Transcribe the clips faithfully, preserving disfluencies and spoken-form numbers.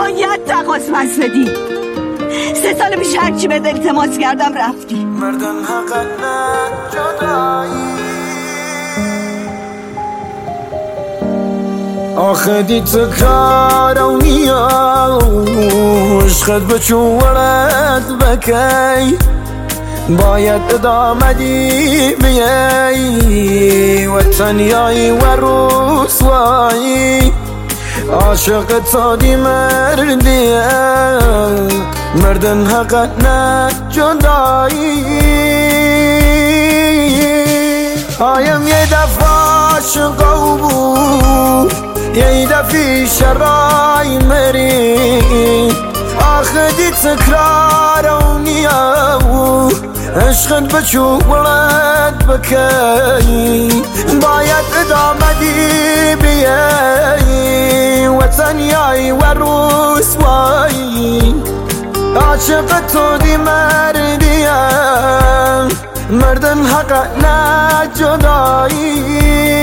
باید تقاضا پس بدی. سه سال پیش هرچی بهت التماس کردم رفتی. مردن حقا نه جدایی آخه دی تکارونی عشقت بچو ورد بکی باید ادامه دی بیایی وطنیایی و رسوایی عاشق تا دی مردیه مردن حقا نه جدایی آیم یه دفعه عاشقو بود یه دفعه شرای مری آخه دی تکرارونیه عشقت بچو ولد بکی باید ادامه دی بیایی وطنیایی و رسوایی عاشق تو دی مردیم مردن حقا نه جدایی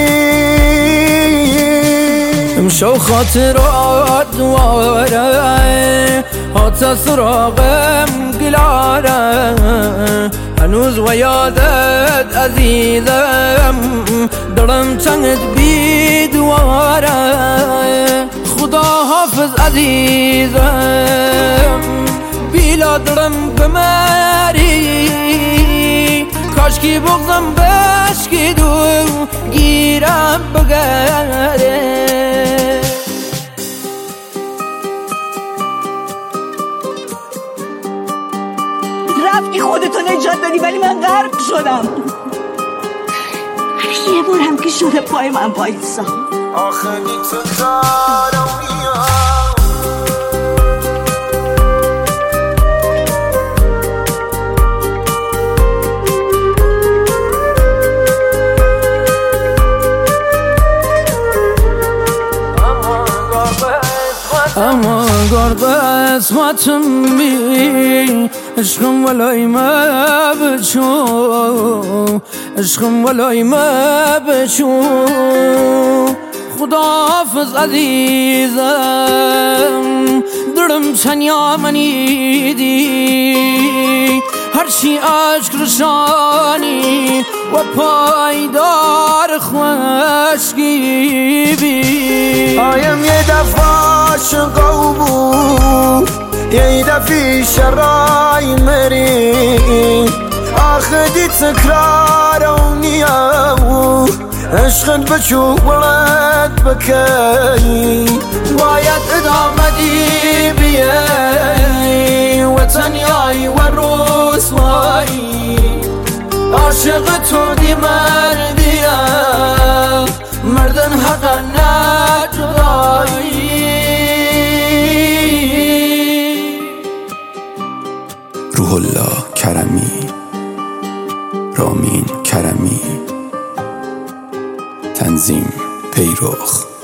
امشو خاطرات دواره حتی سراغم گلاره هنوز و یادت عزیزم دلم چنگت بی دواره خدا حافظ عزیزم بیلا دلم بمری کاشکی بغزم بشکید و گیرم بگره رفتی خودتو نجات دادی ولی من غرق شدم. یه بار هم که شده پای من بایسا آخه دی تکارونیه اما گرد اسمتم بی عشقم ولای ما بچو عشقم ولای ما بچو خدا حافظ عزیزم درم تنیا منی دی هرچی عشق رشانی و پایدار خوشگی بی آیم یه دفعه عاشقو بود یه دفعه شرای مری آخه دی تکرارونیه عشقت بچو ولد بکی باید ادامه دی بیایی وطنیایی و رسوایی عاشق تو دی مردیه مردن حقا نه جدایی روح الله کرمی رامین کرمی تنظیم پیروخ